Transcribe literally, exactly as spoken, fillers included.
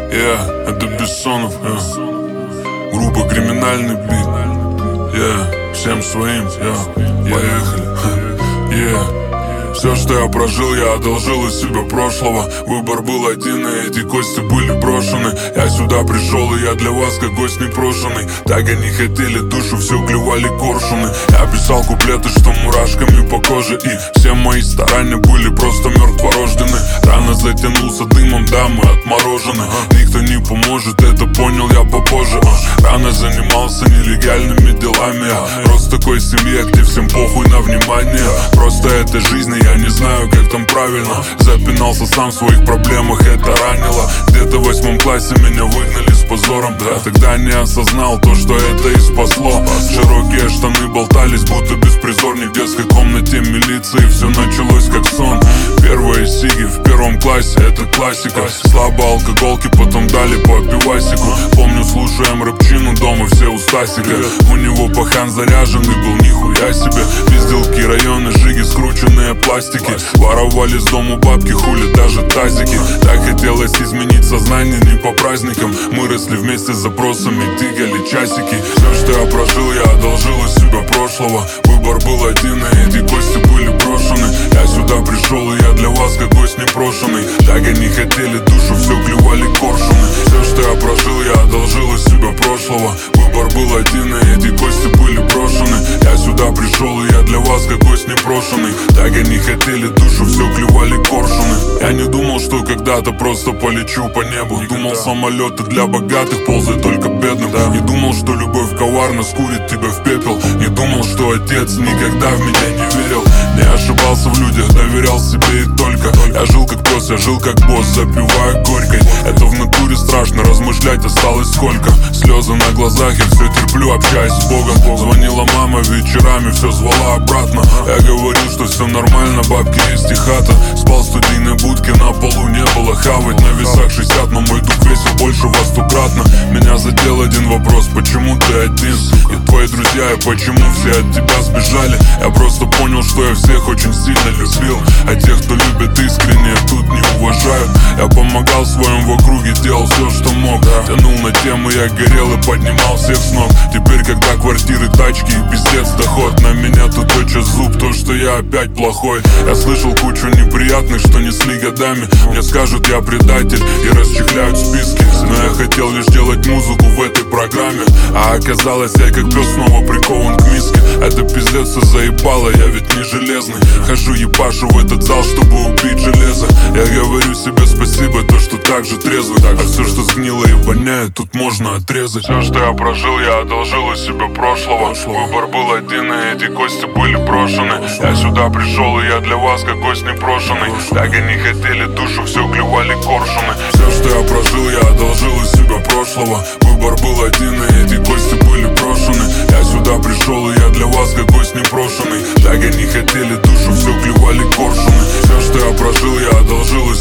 Yeah, это Бессонов, yeah. Группа «Криминальный бит», yeah. Всем своим, yeah. Поехали, yeah. Все, что я прожил, я одолжил из себя прошлого. Выбор был один, и эти кости были брошены. Я сюда пришел, и я для вас как гость непрошенный. Так они хотели душу, все клевали коршуны. Я писал куплеты, что мурашками по коже, и все мои старания были просто мертворождены. Рано затянулся дымом, да, мы отморожены. Никто не поможет, это понял я попозже. Рано занимался нелегальными делами. Я рос в такой семье, где всем похуй на внимание. Просто это жизнь, и я не знаю, как там правильно. Запинался сам в своих проблемах, это ранило. Где-то в восьмом классе меня выгнали с позором. Я тогда не осознал то, что это и спасло. Широкие штаны болтались, будто беспризорник в детской комнате милиции. Все началось как сон. Первые сиги в первом классе, это классика. Слабо алкоголки, потом дали по пивасику. Помню, слушаем рэпчину дома, все у Стасика. У него пахан заряженный был, нихуя себе. Пизделки, районы, жиги, скрученные пластики. Воровали с дому бабки, хули даже тазики. Так хотелось изменить сознание не по праздникам. Мы росли вместе с запросами, тыкали часики. Все, что я прожил, я одолжил из себя прошлого. Выбор был один, и эти кости были брошены. Я сюда пришел, и я для вас как гость непрошенный. Так они хотели душу, все клевали коршуны. Все, что я прожил, я одолжил из себя прошлого. Выбор был один, и эти кости были брошены. Я сюда пришел, и я для вас как гость непрошенный. Так они хотели душу, все клевали коршуны. Я не думал, что когда-то просто полечу по небу. Думал, самолеты для богатых, ползай только бедным. Не думал, что любовь коварно скурит тебя в пепел. Не думал, что отец никогда в меня не верил. Не ошибался в людях, доверял себе и только. Я жил как пес, я жил как босс, запивая горькой. Это в натуре страшно, размышлять осталось сколько. Слезы на глазах, я все терплю, общаюсь с Богом. Звонила мама вечерами, все звала обратно. Я говорил, что все нормально, бабки есть и хата. Спал в студийной будке, на полу не было хавать. На весах шестьдесят, но мой дух весил больше во стократно. Меня задел один вопрос, почему ты один? И твои друзья, и почему все от тебя сбежали? Я просто понял, что я всех очень сильно любил. А тех, кто любит искренне, тут не уважают. Я помогал своим в округе, делал все, что мог. Тянул на темы, я горел и поднимал всех с ног. Теперь, когда квартиры, тачки и пиздец доход, на меня тут точит зуб, то, что я опять плохой. Я слышал кучу неприятных, что несли годами. Мне скажут, я предатель и расчехляют списки. Но я хотел лишь делать музыку в этой программе. А оказалось, я как пес снова прикован к миске. Это пиздец все заебало, я ведь не железный. Хожу ебашу в этот зал, чтобы убить железо. Я говорю себе спасибо, то, что так же трезвый. А все, что сгнило и воняет, тут можно отрезать. Все, что я прожил, я одолжил из себя прошлого. Выбор был один, и эти кости были брошены. Я сюда пришел, и я для вас как гость непрошенный. Так они хотели душу, все клевали коршуны. Все, что я прожил, я одолжил из себя прошлого. Выбор был один, и эти кости были брошены. Я сюда пришел, и я для вас как гость непрошенный. Так они хотели душу, все клевали коршуны. Все, что я прожил, я одолжил из